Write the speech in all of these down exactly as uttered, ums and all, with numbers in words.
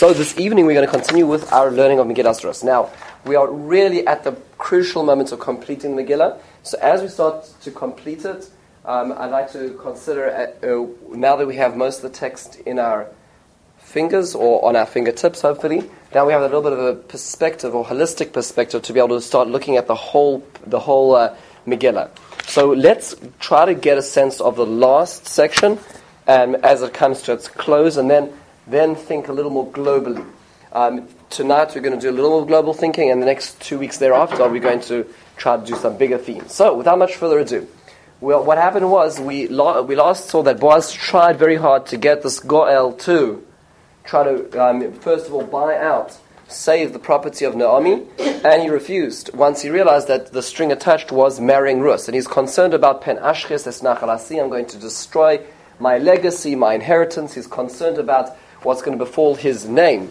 So this evening we're going to continue with our learning of Megillah Esdras. Now, we are really at the crucial moment of completing the Megillah. So as we start to complete it, um, I'd like to consider, uh, uh, now that we have most of the text in our fingers, or on our fingertips hopefully, now we have a little bit of a perspective, or holistic perspective, to be able to start looking at the whole, the whole uh, Megillah. So let's try to get a sense of the last section um, as it comes to its close, and then then think a little more globally. Um, tonight we're going to do a little more global thinking, and the next two weeks thereafter we're going to try to do some bigger themes. So, without much further ado, well, what happened was we la- we last saw that Boaz tried very hard to get this Goel to try to, um, first of all, buy out, save the property of Naomi, and he refused once he realized that the string attached was marrying Rus, and he's concerned about Pen Ashches es Nachalasi, I'm going to destroy my legacy, my inheritance. He's concerned about what's going to befall his name.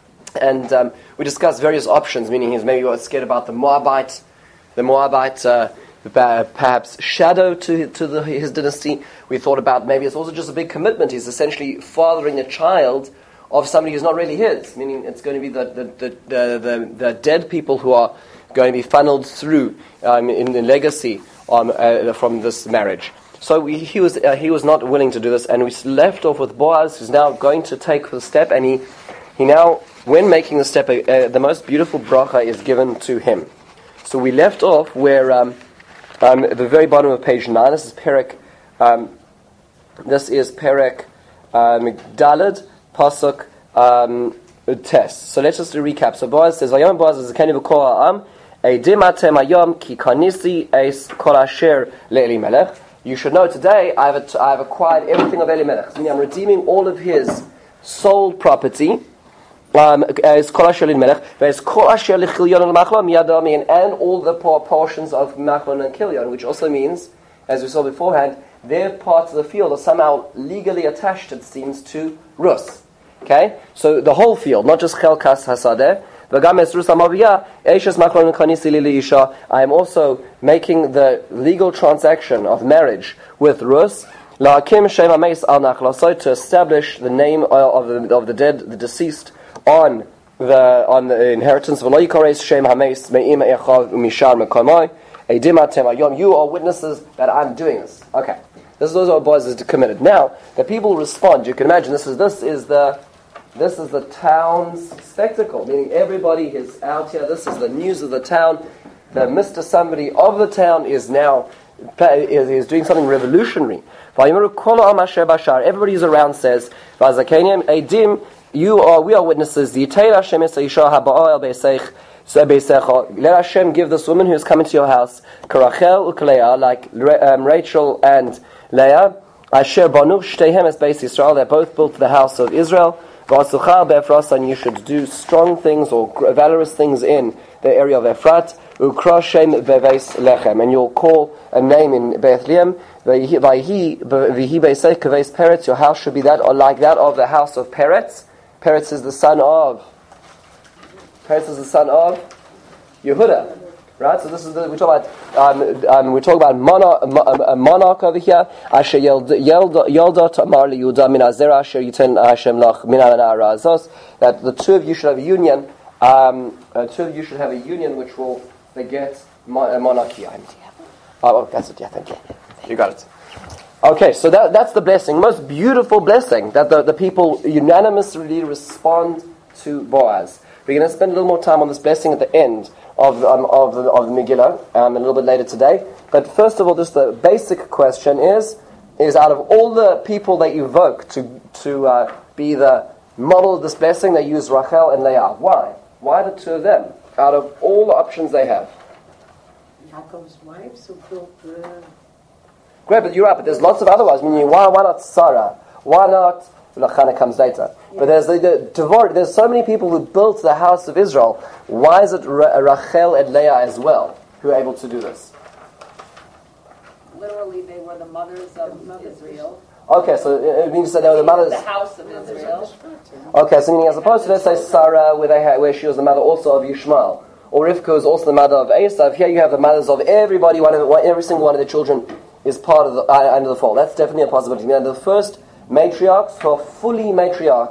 And um, we discussed various options, meaning he's maybe scared about the Moabite, the Moabite uh, perhaps shadow to to the, his dynasty. We thought about maybe it's also just a big commitment. He's essentially fathering a child of somebody who's not really his, meaning it's going to be the the the, the, the, the dead people who are going to be funneled through um, in the legacy um, uh, from this marriage. So we, he was uh, he was not willing to do this, and we left off with Boaz, who's now going to take the step, and he he now, when making the step, uh, the most beautiful bracha is given to him. So we left off where um, um, at the very bottom of page nine. This is Perek. Um, this is Perek um, Daled Pasuk um, Tes. So let's just recap. So Boaz says, "Vayom Boaz is a keni v'kol ha'am eidim atem hayom ki kanisi es kol asher leElimelech." You should know today I have, I have acquired everything of Elimelech. Meaning I'm redeeming all of his sold property. Um, as kol asher leElimelech, as kol asher lechilyon u'machlon miyad, and all the portions of Machlon and Kilyon, which also means, as we saw beforehand, their parts of the field are somehow legally attached, it seems, to Rus. Okay, so the whole field, not just Chelkas Hasadeh. I am also making the legal transaction of marriage with Rus to establish the name of the, of the dead, the deceased, on the on the inheritance. You are witnesses that I'm doing this. Okay, this is also what Boaz is committed. Now the people respond. You can imagine this is this is the. This is the town's spectacle, meaning everybody is out here. This is the news of the town. The Mister Somebody of the town is now is, is doing something revolutionary. Everybody who's around says, "You are, we are witnesses. Let Hashem give this woman who is coming to your house, Karachel u'Kaleah, like um, Rachel and Leah, Asher banu shteihem es beis Yisrael. They both built the house of Israel." And you should do strong things or valorous things in the area of Ephrat. And you'll call a name in Bethlehem. Your house should be that or like that of the house of Peretz. Peretz is the son of. Peretz is the son of Yehuda. Right, so this is the, we talk about um, um, we talk about monarch, a monarch over here. Asher Yelda Tamar LeYehuda Min Azera Asher Yiten Hashem Lach Min Arazos. That the two of you should have a union. Um, uh, two of you should have a union which will beget mon- monarchy. Oh, oh, that's it. Yeah, thank you. You got it. Okay, so that that's the blessing, most beautiful blessing that the, the people unanimously respond to Boaz. We're going to spend a little more time on this blessing at the end of um, of the of the Megillah, um, a little bit later today. But first of all, just the basic question is: is out of all the people they evoke to to uh, be the model of this blessing, they use Rachel and Leah. Why? Why the two of them? Out of all the options they have. Yaakov's wives who built the. Great, but you're right. But there's lots of other ones. I mean, why why not Sarah? Why not? Lachana comes later. Yeah. But there's the, the Devorah, there's so many people who built the house of Israel. Why is it Ra- Rachel and Leah as well who are able to do this? Literally, they were the mothers of Israel. Okay, so it means that they were the mothers. The house of Israel. Okay, so meaning as opposed to let's say Sarah, where they had, where she was the mother also of Yishmael, or Rivka is also the mother of Esav. Here you have the mothers of everybody. One of the, every single one of the children is part of the uh, under the fold. That's definitely a possibility. Now the first matriarchs who are fully matriarchs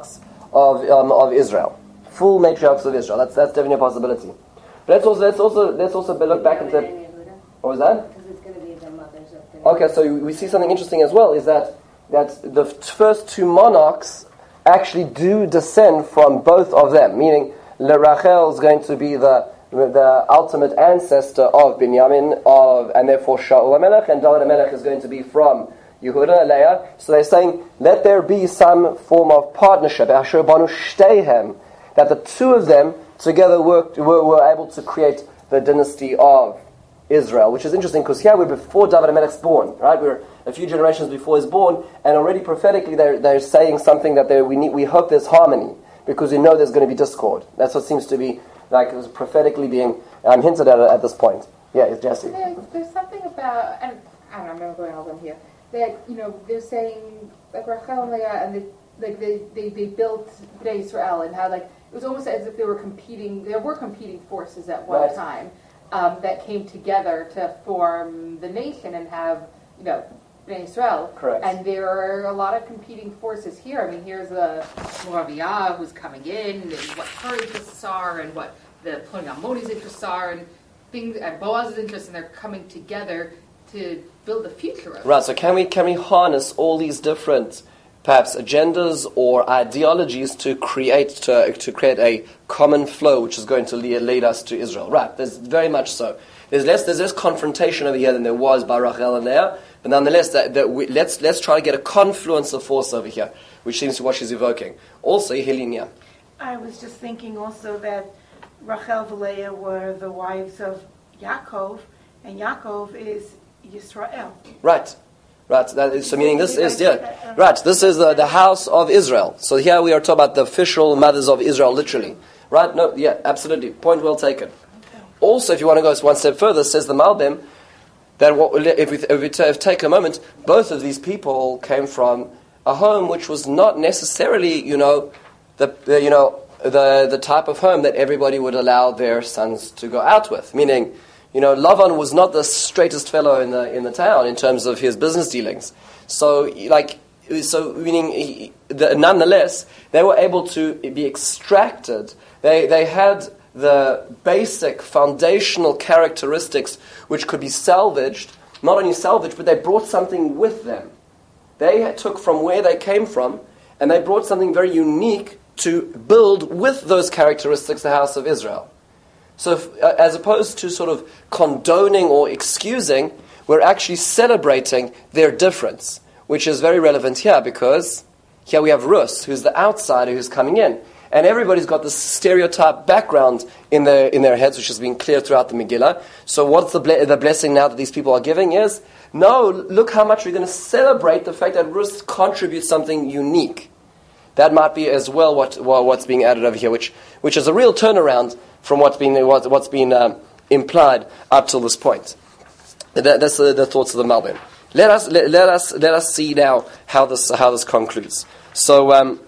of um, of Israel, full matriarchs of Israel. That's that's definitely a possibility. But let's also let's also let's also look back and say, what was that? Because it's going to be the mothers of the. Okay, so we see something interesting as well. Is that that the first two monarchs actually do descend from both of them, meaning Rachel is going to be the the ultimate ancestor of Binyamin, of and therefore Shaul HaMelech, and David HaMelech is going to be from Yehuda, Leah. So they're saying, let there be some form of partnership, Asher Banu Shteihem, that the two of them together worked, were, were able to create the dynasty of Israel, which is interesting because here we're before David HaMelech's born, right? We're a few generations before he's born, and already prophetically they're, they're saying something that they, we need, we hope there's harmony, because we know there's going to be discord. That's what seems to be like it was prophetically being um, hinted at at this point. Yeah, it's Jesse. There's, there's something about, and I don't know, I'm never going all them here, that, you know, they're saying, like Rachel and Leah, and they, like they, they, they built Bnei Israel, and how like, it was almost as if they were competing, there were competing forces at one right. time um, that came together to form the nation and have, you know, Bnei Israel. Correct. And there are a lot of competing forces here. I mean, here's the Moravia who's coming in, and what her interests are, and what the Ploni Ammoni's interests are, and things, and Boaz's interests, and they're coming together to build the future of it. Right, so can we can we harness all these different perhaps agendas or ideologies to create to, to create a common flow which is going to lead, lead us to Israel? Right, there's very much so. There's less there's less confrontation over here than there was by Rachel and Leah, but nonetheless, that, that we, let's let's try to get a confluence of force over here, which seems to what she's evoking. Also, Helinia. I was just thinking also that Rachel and Leah were the wives of Yaakov, and Yaakov is Yisrael. Right. Right, that is, so meaning this is, yeah, right, this is the, the house of Israel. So here we are talking about the official mothers of Israel, literally. Right, no, yeah, absolutely, point well taken. Also, if you want to go one step further, says the Malbim, that what, if, we, if we t- take a moment, both of these people came from a home which was not necessarily, you know, the, the you know, the, the type of home that everybody would allow their sons to go out with, meaning, you know, Lavan was not the straightest fellow in the in the town in terms of his business dealings. So, like, so meaning, he, the, nonetheless, they were able to be extracted. They they had the basic foundational characteristics which could be salvaged. Not only salvaged, but they brought something with them. They took from where they came from, and they brought something very unique to build with those characteristics the house of Israel. So if, uh, as opposed to sort of condoning or excusing, we're actually celebrating their difference, which is very relevant here because here we have Rus, who's the outsider who's coming in. And everybody's got this stereotype background in their in their heads, which has been clear throughout the Megillah. So what's the, ble- the blessing now that these people are giving is, no, look how much we're going to celebrate the fact that Rus contributes something unique. That might be as well what, what what's being added over here, which which is a real turnaround from what's been what, what's been um, implied up till this point. That, that's the, the thoughts of the Malbim. Let us let, let us let us see now how this how this concludes. So um,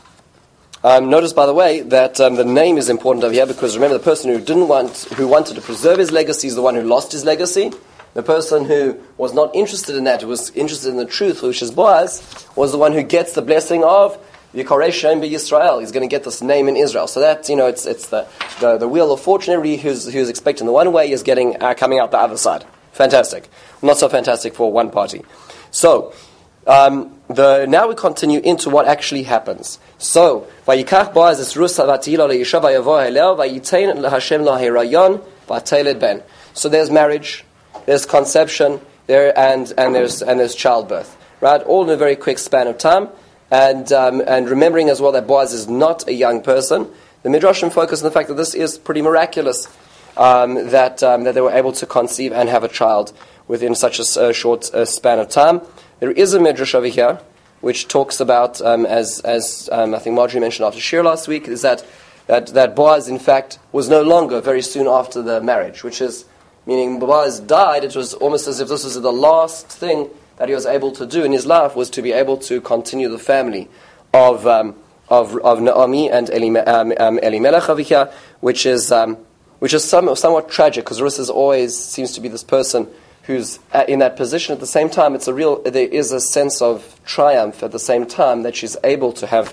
um, notice, by the way, that um, the name is important over here because remember, the person who didn't want who wanted to preserve his legacy is the one who lost his legacy. The person who was not interested in that, who was interested in the truth, which is Boaz, was the one who gets the blessing of Yikarei Shem B'Yisrael. He's going to get this name in Israel. So that, you know, it's it's the the, the wheel of fortune. Everybody who's who's expecting the one way is getting uh, coming out the other side. Fantastic. Not so fantastic for one party. So um, the now we continue into what actually happens. So Vayikach Boaz es Rus Vatila leYisha Vayavo Helel Vayitein LaHashem LaHirayon Vateled Ben. So there's marriage, there's conception, there and and there's and there's childbirth. Right, all in a very quick span of time. And um, and remembering as well that Boaz is not a young person, the Midrashim focus on the fact that this is pretty miraculous, um, that um, that they were able to conceive and have a child within such a uh, short uh, span of time. There is a Midrash over here which talks about, um, as as um, I think Marjorie mentioned after Shir last week, is that, that that Boaz in fact was no longer very soon after the marriage, which is meaning Boaz died. It was almost as if this was the last thing that he was able to do in his life, was to be able to continue the family of um, of, of Naomi and Eli, um, um, Elimelech over here, which is um, which is some, somewhat tragic because Rus is always seems to be this person who's in that position. At the same time, it's a real there is a sense of triumph at the same time that she's able to have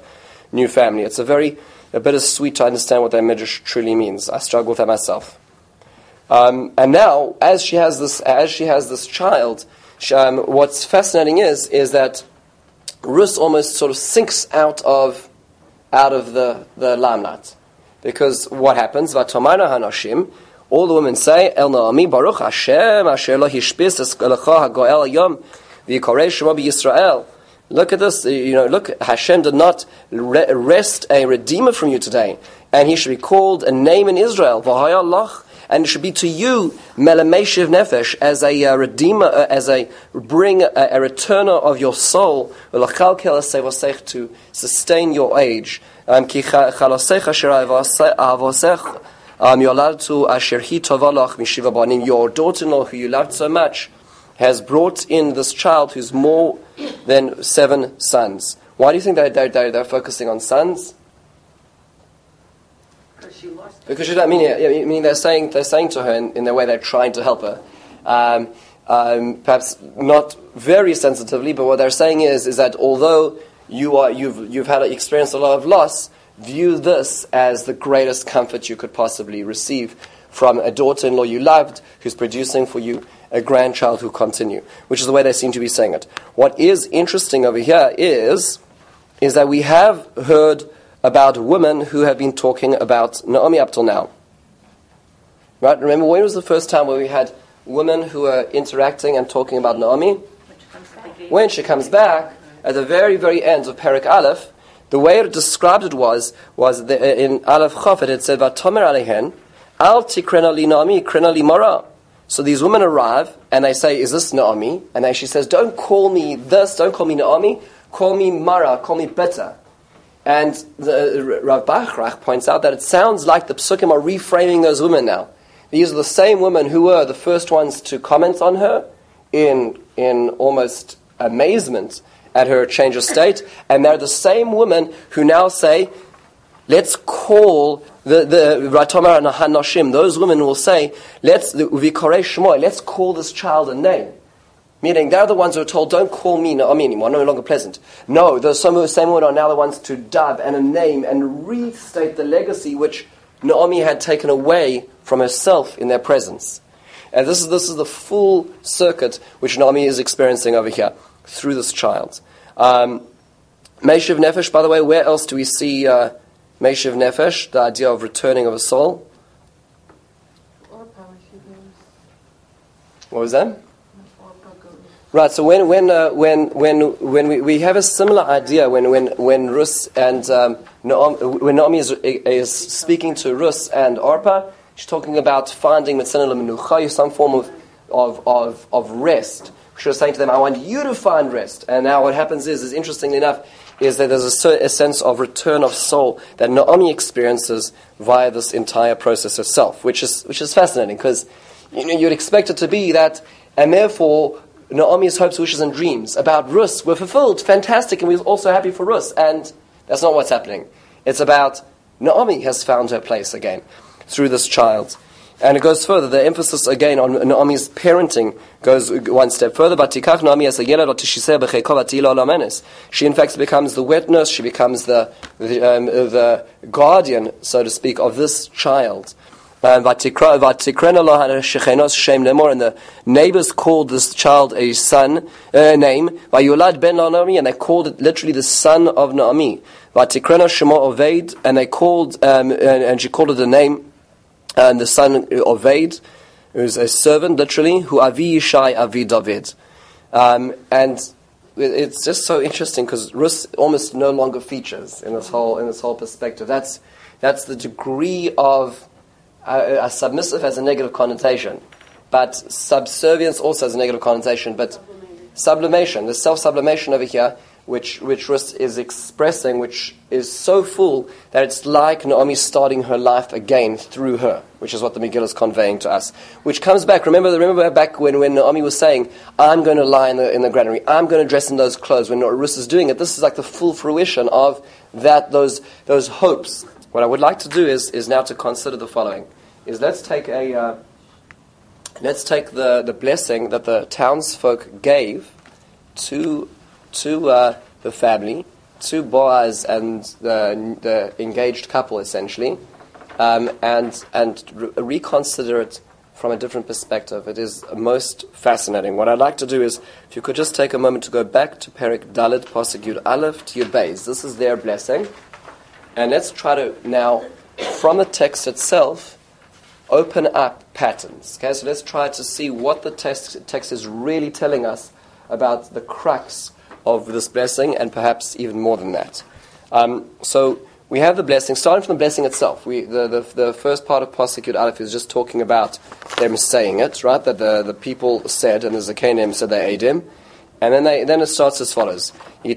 new family. It's a very a bittersweet to understand what that midrash truly means. I struggle with that myself. Um, and now, as she has this, as she has this child, she, um, what's fascinating is is that Rus almost sort of sinks out of out of the, the limelight, because what happens? V'tomarna hanashim, all the women say, El Naomi Baruch Hashem Asher Lo Hishbis Es Lecha HaGoel Yom V'Yikorei Shemo B'Yisrael. Look at this, you know, look, Hashem did not re- rest a redeemer from you today, and he should be called a name in Israel, V'Haya Lach, and it should be to you, Melameshiv Nefesh, as a uh, redeemer, uh, as a bring, a, a returner of your soul, to sustain your age. Um, Ki Chalosecha Asher Avosech Yoladtu Asher Hi Tovalach Mishiva Banim, your daughter-in-law who you loved so much, has brought in this child who's more than seven sons. Why do you think they, they, they, they're focusing on sons? Because she lost Because she, I mean, yeah, I mean, they're saying they're saying to her in, in the way they're trying to help her, um, um, perhaps not very sensitively, but what they're saying is is that although you are you've you've had experienced a lot of loss, view this as the greatest comfort you could possibly receive from a daughter-in-law you loved who's producing for you a grandchild who continue, which is the way they seem to be saying it. What is interesting over here is, is that we have heard about women who have been talking about Naomi up till now. Right? Remember, when was the first time where we had women who were interacting and talking about Naomi? When she comes back, at the very, very end of Perek Aleph, the way it described it was, was the, in Aleph Chafet, it said, Vatomer alehen, al tikrena li Naomi, krena li Mara. So these women arrive, and they say, is this Naomi? And then she says, don't call me this, don't call me Naomi, call me Mara, call me bitter. And the, Rav Bachrach points out that it sounds like the Psukim are reframing those women now. These are the same women who were the first ones to comment on her in, in almost amazement at her change of state, and they're the same women who now say, let's call the the Ratomar and Hanoshim. Those women will say, let's Vikorei Shmoy, let's call this child a name. Meaning they're the ones who are told, don't call me Naomi anymore, no longer pleasant. No, those some of the same women are now the ones to dub and a name and restate the legacy which Naomi had taken away from herself in their presence. And this is this is the full circuit which Naomi is experiencing over here through this child. Um, Meishiv Nefesh, by the way, where else do we see uh, Meishiv Nefesh, the idea of returning of a soul? What was that? Right. So when when uh, when when when we, we have a similar idea when when when Rus and um, Naomi, when Naomi is is speaking to Rus and Orpah, she's talking about finding mitzvah menucha, some form of of of of rest. She was saying to them, I want you to find rest. And now what happens is, is interestingly enough, is that there's a, a sense of return of soul that Naomi experiences via this entire process itself, which is which is fascinating, because you know, you'd expect it to be that, and therefore Naomi's hopes, wishes, and dreams about Rus were fulfilled. Fantastic, and we're also happy for Rus. And that's not what's happening. It's about Naomi has found her place again through this child. And it goes further. The emphasis again on Naomi's parenting goes one step further. She in fact becomes the witness. She becomes the the, um, the guardian, so to speak, of this child. And the neighbors called this child a son uh, name, and they called it literally the son of Naomi. And they called um, and, and she called it the name. And the son of Vaid, who's a servant, literally, who Avi Yishai, Avi David. Um, and it's just so interesting because Rus almost no longer features in this whole in this whole perspective. That's that's the degree of uh, a submissive has a negative connotation, but subservience also has a negative connotation. But sublimation, the self-sublimation over here, which which Rus is expressing, which is so full that it's like Naomi starting her life again through her, which is what the Megillah is conveying to us. Which comes back, remember remember back when, when Naomi was saying, I'm going to lie in the, in the granary, I'm going to dress in those clothes, when Rus is doing it, this is like the full fruition of that those those hopes. What I would like to do is is now to consider the following, is let's take a uh, let's take the, the blessing that the townsfolk gave to to uh, the family, to Boaz and the, the engaged couple, essentially, um, and and re- reconsider it from a different perspective. It is most fascinating. What I'd like to do is, if you could just take a moment to go back to Perek Dalet, Pasuk Yud Aleph to Yud Beis. This is their blessing. And let's try to now, from the text itself, open up patterns. Okay, so let's try to see what the text, text is really telling us about the crux of this blessing, and perhaps even more than that. Um, so we have the blessing, starting from the blessing itself. We, the, the, the first part of Pasuk Yud Aleph is just talking about them saying it, right? That the, the people said, and the Zakanim said they ate him. And then they, then it starts as follows.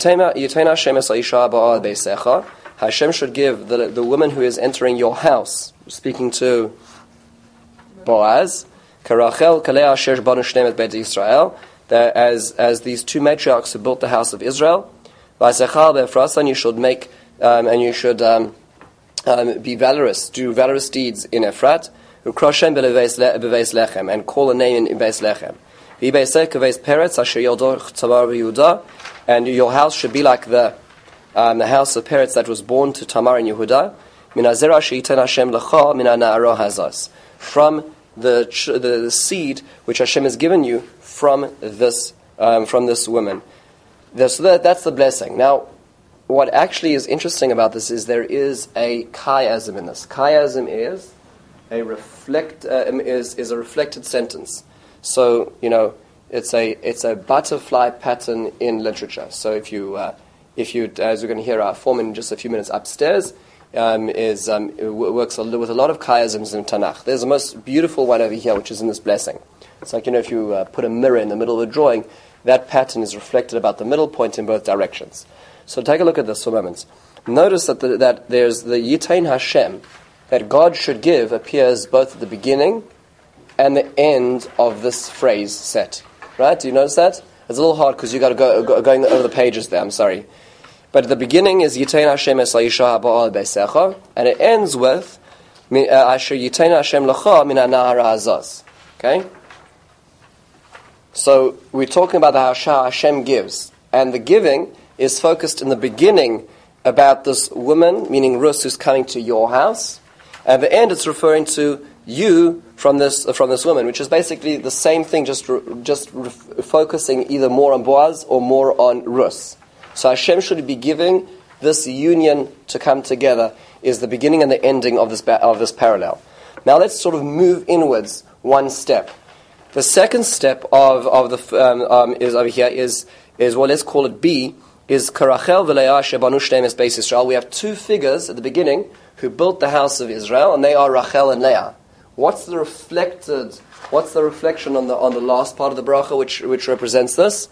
Hashem should give the, the woman who is entering your house, speaking to Boaz, Karachel Kalea Asher Banu Shneim et Beit Yisrael, as as these two matriarchs who built the house of Israel. V'asechal be'efrasa, and you should make um, and you should um, um, be valorous, do valorous deeds in Ephrat. Ukroshem be'leveis lechem, and call a name in Beis Lechem. V'beisek keveis peretz asher yodor Tamar v'Yehuda, and your house should be like the um, the house of Peretz that was born to Tamar and Yehuda. Min hazera she'iten Hashem lecha min ha'na'ara hazas, from the, the the seed which Hashem has given you from this um, from this woman. So that, that's the blessing. Now, what actually is interesting about this is there is a chiasm in this. Chiasm is a reflect uh, is is a reflected sentence. So you know it's a it's a butterfly pattern in literature. So if you uh, if you as we're going to hear our foreman in just a few minutes upstairs. Um, is um, it works a, with a lot of chiasms in Tanakh. There's the most beautiful one over here, which is in this blessing. It's like, you know, if you uh, put a mirror in the middle of the drawing, that pattern is reflected about the middle point in both directions. So take a look at this for a moment. Notice that the, that there's the Yitain Hashem, that God should give, appears both at the beginning and the end of this phrase set. Right? Do you notice that? It's a little hard because you've got to go, go going over the pages there. I'm sorry. But at the beginning is Yitain Hashem es ha'isha ha'ba'al beisecha, and it ends with Asher Yitain Hashem lecha min ha'nahar ha'azaz. Okay? So we're talking about the Hasha Hashem gives, and the giving is focused in the beginning about this woman, meaning Rus, who's coming to your house. At the end, it's referring to you from this uh, from this woman, which is basically the same thing, just re, just re, focusing either more on Boaz or more on Rus. So Hashem should be giving this union to come together is the beginning and the ending of this of this parallel. Now let's sort of move inwards one step. The second step of of the um, um, is over here is is well, let's call it B, is Karachel v'Leah shebanu shneim es Beis Yisrael. We have two figures at the beginning who built the house of Israel, and they are Rachel and Leah. What's the reflected? What's the reflection on the on the last part of the bracha, which which represents this?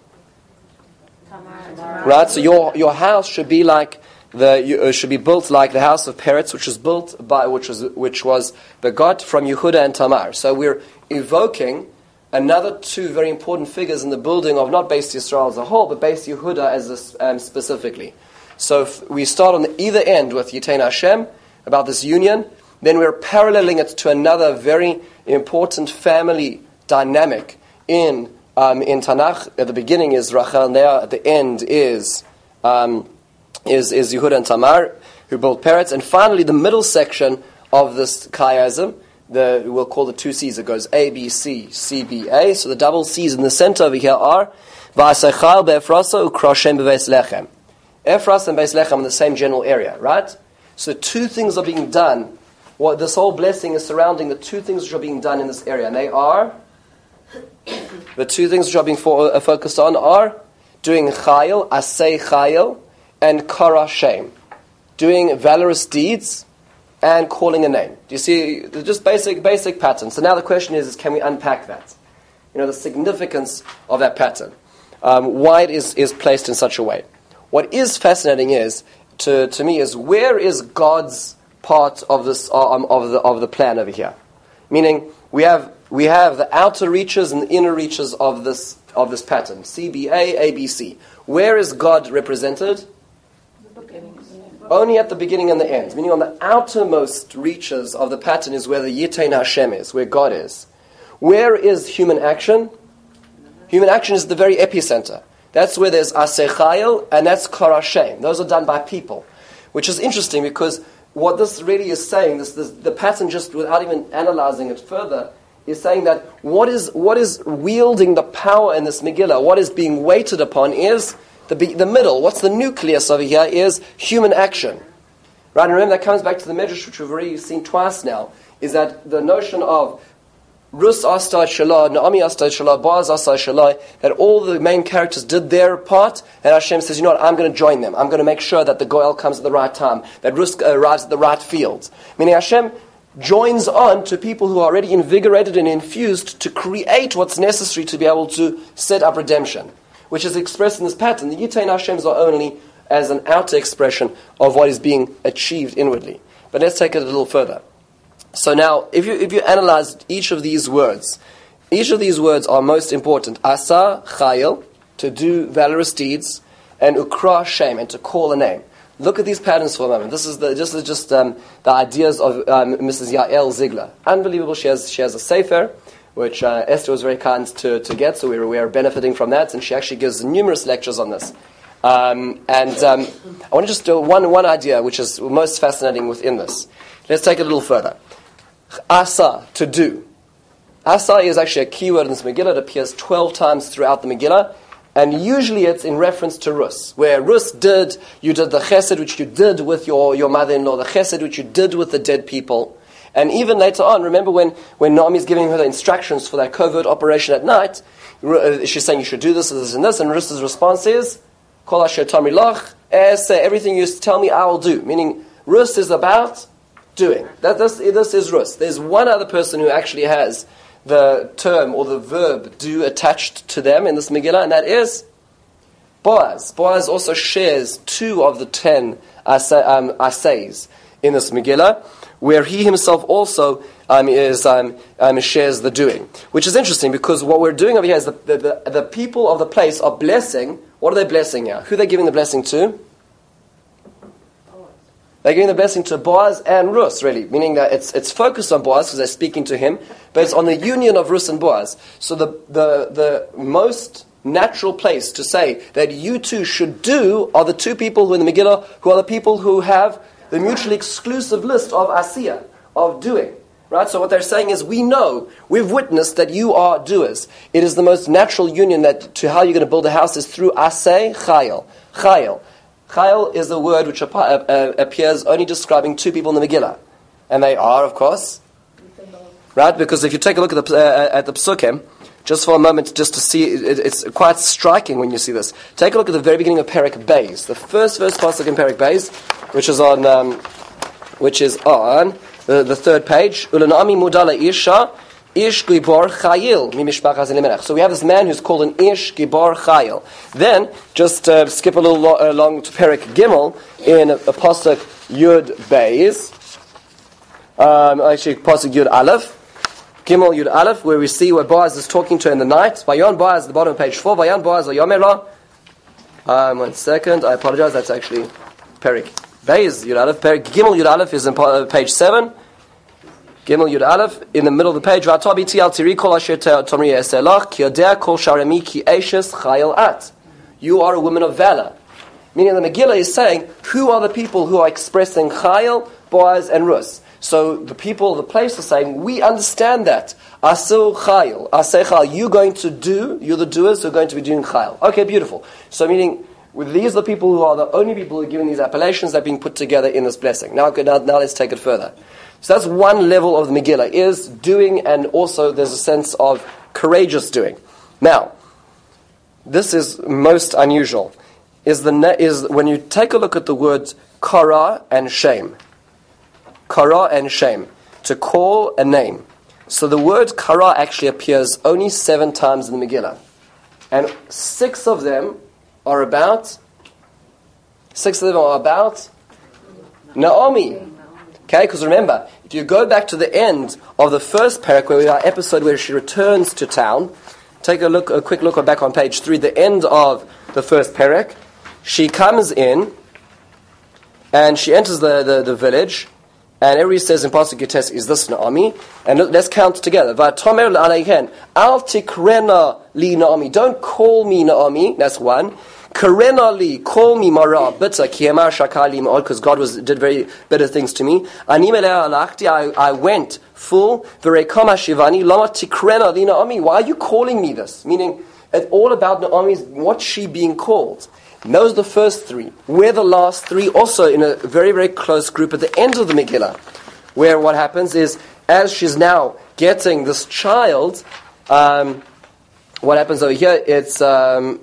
Right, so your your house should be like the you, uh, should be built like the house of Peretz, which was built by which was which was begot from Yehuda and Tamar. So we're evoking another two very important figures in the building of not Beis Yisrael as a whole, but Beis Yehuda as this, um, specifically. So if we start on the either end with Yitain Hashem about this union, then we're paralleling it to another very important family dynamic in. Um, in Tanakh, at the beginning is Rachel and Leah, at the end is um, is is Yehuda and Tamar, who built Peretz, and finally the middle section of this chiasm, the we'll call the two C's. It goes A, B, C, C, B, A. So the double C's in the center over here are Va'asechal be'efrasa ukroshem be'beis lechem. Ephras and Beis Lechem in the same general area, right? So two things are being done. What this whole blessing is surrounding the two things which are being done in this area, and they are. The two things which are being for, uh, focused on are doing chayil, asay chayil, and kara shem, doing valorous deeds and calling a name. Do you see? Just basic basic patterns. So now the question is, is can we unpack that? You know, the significance of that pattern, um, why it is, is placed in such a way. What is fascinating is to to me is where is God's part of this um, of the of the plan over here? Meaning we have. We have the outer reaches and the inner reaches of this of this pattern. C, B, A, A, B, C. Where is God represented? Only at the beginning and the end. Meaning on the outermost reaches of the pattern is where the Yitain Hashem is, where God is. Where is human action? Human action is the very epicenter. That's where there's Aseh Chayil, and that's Kara Shem. Those are done by people, which is interesting because what this really is saying, this, this the pattern, just without even analyzing it further, is saying that what is what is wielding the power in this Megillah, what is being weighted upon is the the middle. What's the nucleus over here is human action. Right, and remember that comes back to the Medrash, which we've already seen twice now, is that the notion of Rus Asta Shalah, Naomi Asta Shalah, Boaz Asta Shalah, that all the main characters did their part, and Hashem says, you know what, I'm going to join them. I'm going to make sure that the Goel comes at the right time, that Rus arrives at the right fields. Meaning Hashem joins on to people who are already invigorated and infused to create what's necessary to be able to set up redemption, which is expressed in this pattern. The Yitain Hashems are only as an outer expression of what is being achieved inwardly. But let's take it a little further. So now, if you if you analyze each of these words, each of these words are most important. Asa, Chayil, to do valorous deeds, and Ukra, shame, and to call a name. Look at these patterns for a moment. This is the just just um, the ideas of um, Missus Yael Ziegler. Unbelievable. She has she has a sefer, which uh, Esther was very kind to, to get, so we are, we are benefiting from that, and she actually gives numerous lectures on this. Um, and um, I want to just do one one idea, which is most fascinating within this. Let's take it a little further. Asa, to do. Asa is actually a keyword in this Megillah. It appears twelve times throughout the Megillah, and usually it's in reference to Rus, where Rus did, you did the chesed which you did with your, your mother-in-law, the chesed which you did with the dead people. And even later on, remember when, when Naomi's giving her the instructions for that covert operation at night, she's saying you should do this, this, and this, and Rus's response is, Kol asher tamri lach, everything you tell me I will do. Meaning, Rus is about doing. That this, this is Rus. There's one other person who actually has the term or the verb do attached to them in this Megillah, and that is Boaz. Boaz also shares two of the ten um, assays in this Megillah, where he himself also um, is um, um, shares the doing. Which is interesting because what we're doing over here is the, the, the, the people of the place are blessing. What are they blessing here? Who are they giving the blessing to? They're giving the blessing to Boaz and Rus, really, meaning that it's it's focused on Boaz because they're speaking to him, but it's on the union of Rus and Boaz. So the the the most natural place to say that you two should do are the two people who in the Megillah, who are the people who have the mutually exclusive list of asiyah, of doing. Right? So what they're saying is, we know, we've witnessed that you are doers. It is the most natural union that to how you're going to build a house is through asay chayil. Chayil. Chayil is a word which appears only describing two people in the Megillah. And they are, of course, right? Because if you take a look at the uh, at the Psukim, just for a moment, just to see, it, it's quite striking when you see this. Take a look at the very beginning of Perek Beis, the first first pasuk in Perek Beis, which is on, um, which is on the, the third page. Ulanami mudala isha ish gibor chayil mi mishpachas elimelech. So we have this man who's called an ish gibor chayil. Then just uh, skip a little lo- along to Perek Gimel in a, a pasuk Yud Beis. Um, actually, pasuk Yud Aleph. Gimel Yud Aleph, where we see where Boaz is talking to her in the night. Vayon Boaz, at the bottom of page four. Vayon Boaz Yomerah. Um, one second, I apologize. That's actually Perek Beis Yud Aleph. Perek Gimel Yud Aleph is on page seven. Gimel Yud Aleph in the middle of the page. V'atabiti al tiri kol asher tomri eselach ki yodea kol sharemi ki eshes chayil at. You are a woman of valor. Meaning the Megillah is saying, who are the people who are expressing chayil, Boaz, and Rus? So the people of the place are saying, we understand that. Asu chayil, aseh chayil. You're going to do, you're the doers who are going to be doing chayil. Okay, beautiful. So meaning, these are the people who are the only people who are given these appellations that are being put together in this blessing. Now, now, now let's take it further. So that's one level of the Megillah, is doing, and also there's a sense of courageous doing. Now, this is most unusual, is the ne- is when you take a look at the words kara and shame. Kara and shame. To call a name. So the word kara actually appears only seven times in the Megillah. And six of them are about, six of them are about Naomi. Okay, because remember, if you go back to the end of the first parak, where we are episode where she returns to town, take a look, a quick look back on page three, the end of the first parak, she comes in, and she enters the, the, the village, And everybody says in Pasuk Yotes, is this Naomi? And let's count together. V'atomer le'aleihen, al tikrena li Naomi. Don't call me Naomi. That's one. Karena li, call me Mara, bitter, ki emar shakali ma'od, because God was, did very bitter things to me. Ani melea alachti, I, I went full. V'rekama shivani, lama tikrena li Naomi. Why are you calling me this? Meaning, it's all about Naomi's, what's she being called? And those are the first three. We're the last three, also in a very, very close group at the end of the Megillah, where what happens is, as she's now getting this child, um, what happens over here, it's, um,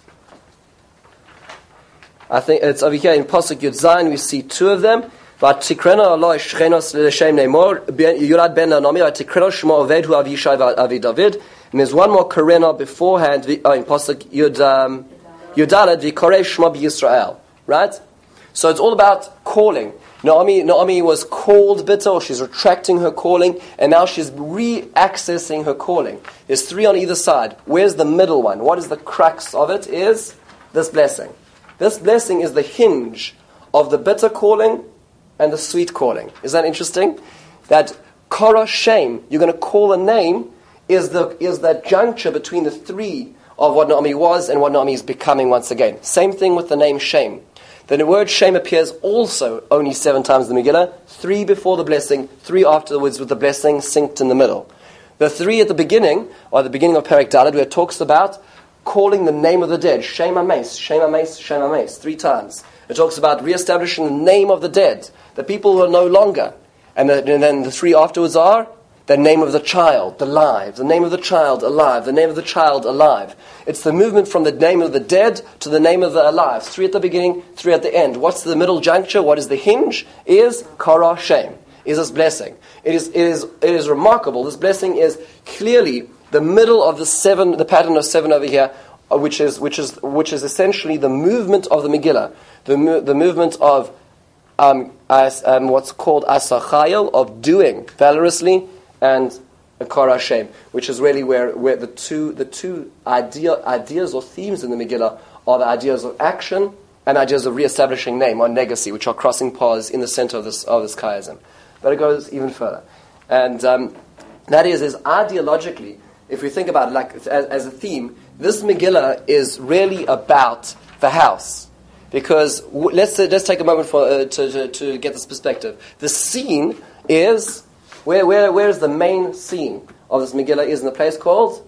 I think it's over here in Pasuk Yud Zayin, we see two of them. V'tikrena Eloi shchenos l'shem neimor, Yulad ben Naomi, v'tikrena shmo Oved hu Avi Yishai v'Avi David. And there's one more Karena beforehand, oh, in Pasuk Yud, um, Yudalad v'korei shmo b'Yisrael. Right? So it's all about calling. Naomi, Naomi was called bitter, or she's retracting her calling, and now she's re-accessing her calling. There's three on either side. Where's the middle one? What is the crux of it? Is this blessing. This blessing is the hinge of the bitter calling and the sweet calling. Is that interesting? That Korah Shem, you're going to call a name, is the is that juncture between the three of what Naomi was and what Naomi is becoming once again. Same thing with the name Shem. The word Shem appears also only seven times in the Megillah, three before the blessing, three afterwards with the blessing synced in the middle. The three at the beginning, or at the beginning of Perek Daled, where it talks about calling the name of the dead, Shem Ames, Shem Ames, Shem Ames, three times. It talks about re-establishing the name of the dead, the people who are no longer. And, the, and then the three afterwards are the name of the child, alive, the name of the child, alive, the name of the child, alive. It's the movement from the name of the dead to the name of the alive. Three at the beginning, three at the end. What's the middle juncture? What is the hinge? Is Korah Shem, is this blessing. It is, it is, it is remarkable. This blessing is clearly the middle of the seven, the pattern of seven over here, which is which is which is essentially the movement of the Megillah, the mo- the movement of um, as um, what's called asachayil, of doing valorously, and Korah Shem, which is really where, where the two the two idea, ideas or themes in the Megillah are the ideas of action and ideas of re-establishing name or legacy, which are crossing paths in the center of this of this chiasm. But it goes even further, and um, that is is ideologically. If we think about it like as, as a theme, this Megillah is really about the house. Because w- let's uh, let's take a moment for uh, to, to to get this perspective. The scene is where where where is the main scene of this Megillah? Is in a place called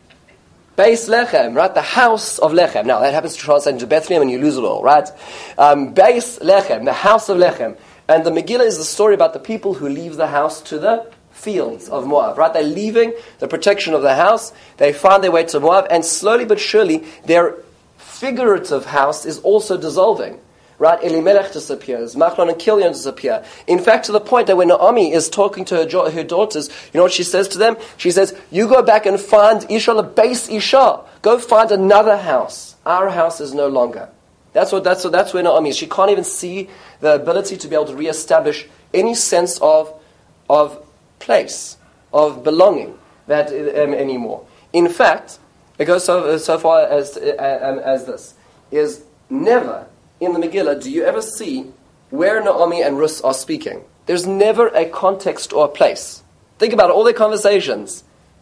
Beis Lechem, right? The house of Lechem. Now that happens to translate into Bethlehem, and you lose it all, right? Um, Beis Lechem, the house of Lechem, and the Megillah is the story about the people who leave the house to the fields of Moab, right? They're leaving the protection of the house. They find their way to Moab, and slowly but surely, their figurative house is also dissolving, right? Elimelech disappears, Machlon and Kilion disappear. In fact, to the point that when Naomi is talking to her, jo- her daughters, you know what she says to them? She says, "You go back and find Isha, the base Isha. Go find another house. Our house is no longer." That's what. That's what. That's where Naomi is. She can't even see the ability to be able to reestablish any sense of of place, of belonging that um, anymore. In fact, it goes so, so far as uh, um, as this, is never in the Megillah do you ever see where Naomi and Ruth are speaking. There's never a context or a place. Think about it, all their conversations.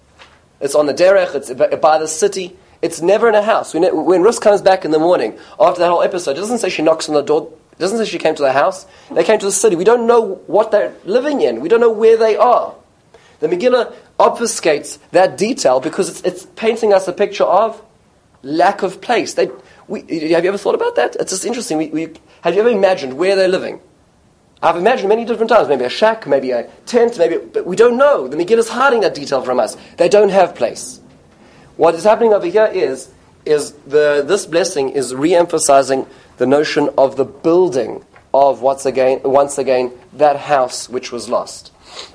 It's on the derech, it's by the city. It's never in a house. When, it, when Ruth comes back in the morning, after that whole episode, it doesn't say she knocks on the door. It doesn't say she came to the house. They came to the city. We don't know what they're living in. We don't know where they are. The Megillah obfuscates that detail because it's, it's painting us a picture of lack of place. They, we, have you ever thought about that? It's just interesting. We, we, have you ever imagined where they're living? I've imagined many different times. Maybe a shack, maybe a tent, maybe, but we don't know. The Megillah is hiding that detail from us. They don't have place. What is happening over here is, is the this blessing is re-emphasizing the notion of the building of once again, once again that house which was lost,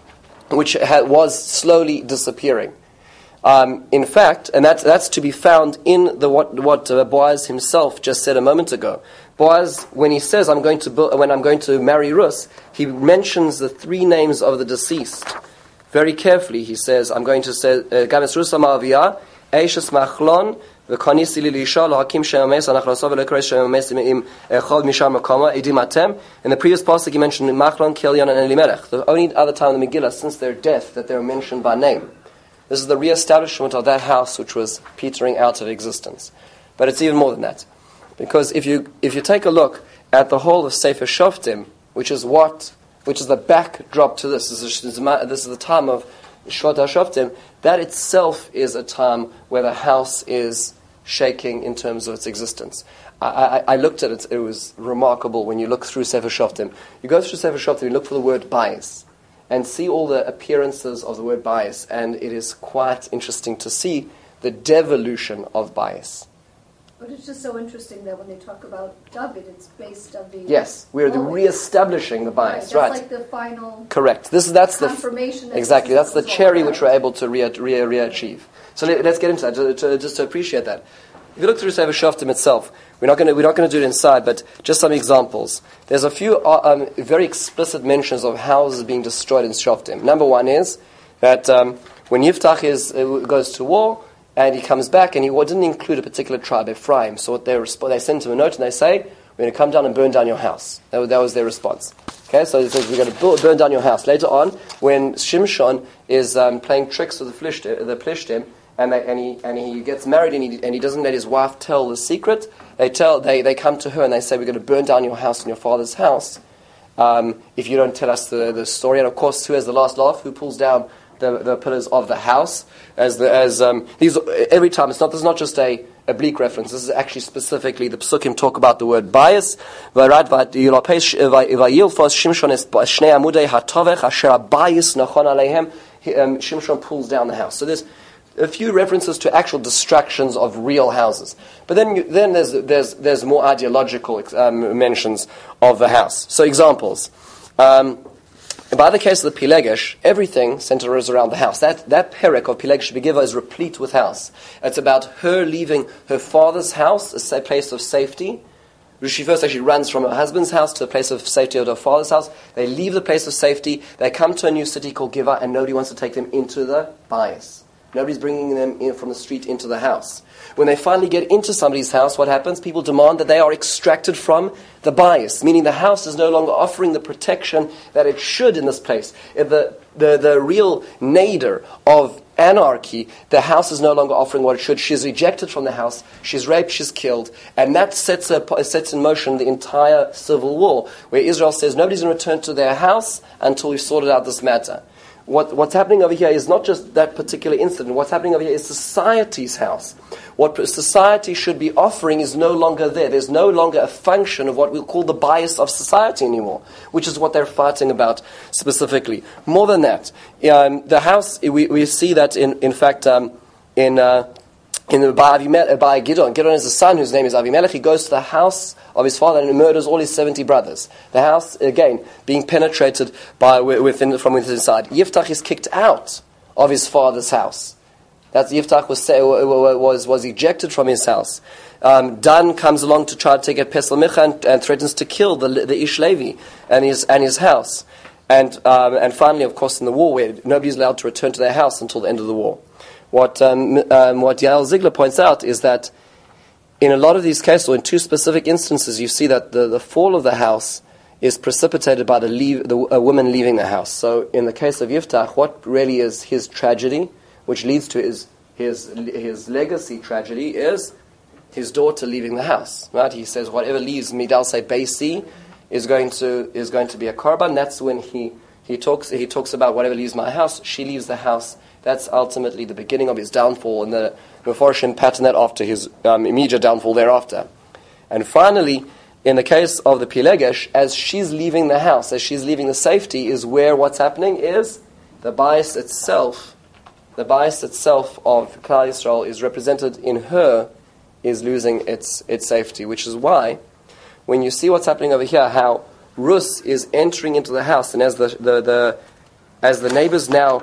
which ha- was slowly disappearing. Um, in fact, and that's that's to be found in the what what uh, Boaz himself just said a moment ago. Boaz, when he says, "I'm going to bu- when I'm going to marry Ruth," he mentions the three names of the deceased very carefully. He says, "I'm going to say Games Ruth Ma'aviyah, Eishes Machlon, וכניסי לי לאישה להקים שם המס אנחנו לעשות ולקרוא שם המס עם אחד משאר מקומה עדים אתם. In the previous pasuk he mentioned Machlon, Kilion and Elimelech. The only other time in the Megillah since their death that they were mentioned by name. This is the re-establishment of that house which was petering out of existence. But it's even more than that. Because if you if you take a look at the whole of Sefer Shoftim, which is what which is the backdrop to this, this is, this is the time of Shvat HaShoftim, that itself is a time where the house is shaking in terms of its existence. I, I, I looked at it, it was remarkable when you look through Sefer Shoftim. You go through Sefer Shoftim, you look for the word bias, and see all the appearances of the word bias, and it is quite interesting to see the devolution of bias. But it's just so interesting that when they talk about David, it's based on the... Yes, we're the re-establishing the bias, right? right. That's like the final... Correct. This, that's confirmation. The, that exactly, that's the cherry which we're able to re, re, re-achieve. So let, let's get into that, to, to, just to appreciate that. If you look through Sefer Shoftim itself, we're not going to we're not going to do it inside, but just some examples. There's a few uh, um, very explicit mentions of houses being destroyed in Shoftim. Number one is that um, when Yiftach is uh, goes to war and he comes back, and he didn't include a particular tribe, Ephraim. So what they resp- they send him a note and they say, "We're going to come down and burn down your house." That was, that was their response. Okay, so he says, "We're going to burn down your house." Later on, when Shimshon is um, playing tricks with the Plishtim, the Plishtim And, they, and he and he gets married and he and he doesn't let his wife tell the secret. They tell they, they come to her and they say, "We're going to burn down your house and your father's house um, if you don't tell us the, the story." And of course, who has the last laugh? Who pulls down the, the pillars of the house? As the as um, these every time it's not this is not just a oblique reference. This is actually specifically the psukim talk about the word bias. Shimshon pulls down the house. So there's a few references to actual destructions of real houses, but then you, then there's there's there's more ideological um, mentions of the house. So examples, um, by the case of the Pilegesh, everything centers around the house. That that perek of Pilegesh Begiva is replete with house. It's about her leaving her father's house, a place of safety. She first actually runs from her husband's house to the place of safety of her father's house. They leave the place of safety. They come to a new city called Giva, and nobody wants to take them into the bias. Nobody's bringing them in from the street into the house. When they finally get into somebody's house, what happens? People demand that they are extracted from the bias, meaning the house is no longer offering the protection that it should in this place. If the, the, the real nadir of anarchy, the house is no longer offering what it should. She's rejected from the house, she's raped, she's killed, and that sets, a, sets in motion the entire civil war, where Israel says nobody's going to return to their house until we've sorted out this matter. What, what's happening over here is not just that particular incident. What's happening over here is society's house. What society should be offering is no longer there. There's no longer a function of what we'll call the bias of society anymore, which is what they're fighting about specifically. More than that, um, the house, we, we see that in, in fact, um, in... Uh, In the, by, Avimel, by Gidon. Gidon is a son whose name is Avimelech. He goes to the house of his father and he murders all his seventy brothers. The house, again, being penetrated by within from within inside. Yiftach is kicked out of his father's house. That's Yiftach was was was ejected from his house. Um, Dan comes along to try to take at Pesel Micha and, and threatens to kill the the Ish Levi and his and his house. And um, and finally, of course, in the war, where nobody's allowed to return to their house until the end of the war. What um, um, what Yael Ziegler points out is that in a lot of these cases, or in two specific instances, you see that the, the fall of the house is precipitated by the, leave, the a woman leaving the house. So in the case of Yiftach, what really is his tragedy, which leads to his his his legacy tragedy, is his daughter leaving the house. Right? He says, whatever leaves Midal say Beisi is going to is going to be a korban. That's when he he talks he talks about whatever leaves my house, she leaves the house. That's ultimately the beginning of his downfall, and the Mefarshim pattern that after his um, immediate downfall thereafter. And finally, in the case of the Pilegesh, as she's leaving the house, as she's leaving the safety, is where what's happening is the bias itself, the bias itself of Klal Yisrael is represented in her, is losing its its safety, which is why, when you see what's happening over here, how Rus is entering into the house, and as the the, the as the neighbors now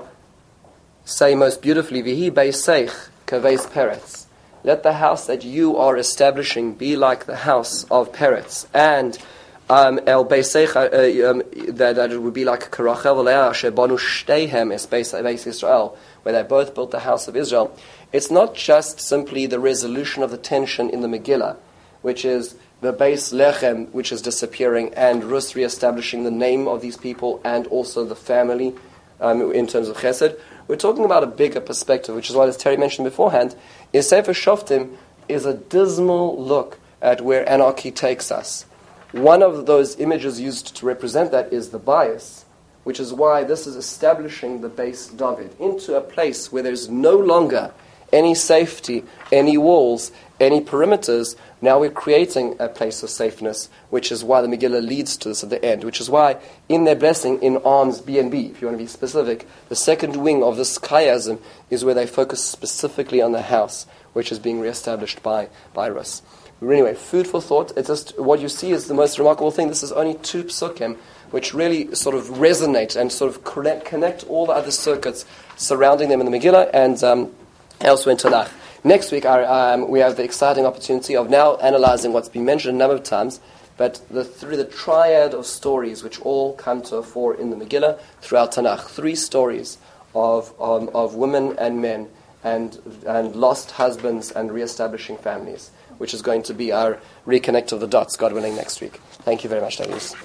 say most beautifully, Vihi beiseich kaveis peretz. Let the house that you are establishing be like the house of Peretz. And Um, El Beiseich, uh, um, that, that it would be like Karachel v'Leah shebanu shteihem es Beis Beis Israel, where they both built the house of Israel. It's not just simply the resolution of the tension in the Megillah, which is the Beis Lechem, which is disappearing, and Rus re-establishing the name of these people and also the family um, in terms of Chesed. We're talking about a bigger perspective, which is what, as Terry mentioned beforehand, is Sefer Shoftim is a dismal look at where anarchy takes us. One of those images used to represent that is the bias, which is why this is establishing the base David into a place where there's no longer any safety, any walls, any perimeters. Now we're creating a place of safeness, which is why the Megillah leads to this at the end, which is why in their blessing, in Arms B and B, if you want to be specific, the second wing of this chiasm is where they focus specifically on the house, which is being reestablished by, by Rus. Anyway, food for thought. It's just what you see is the most remarkable thing. This is only two psukim, which really sort of resonate and sort of connect, connect all the other circuits surrounding them in the Megillah and um, elsewhere in Tanakh. Next week, our, um, we have the exciting opportunity of now analyzing what's been mentioned a number of times, but the, through the triad of stories which all come to a fore in the Megillah throughout Tanakh. Three stories of um, of women and men and and lost husbands and re-establishing families, which is going to be our reconnect of the dots, God willing, next week. Thank you very much, Davis.